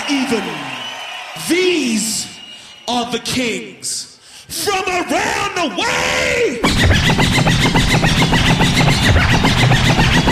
even. These are the kings from around the way.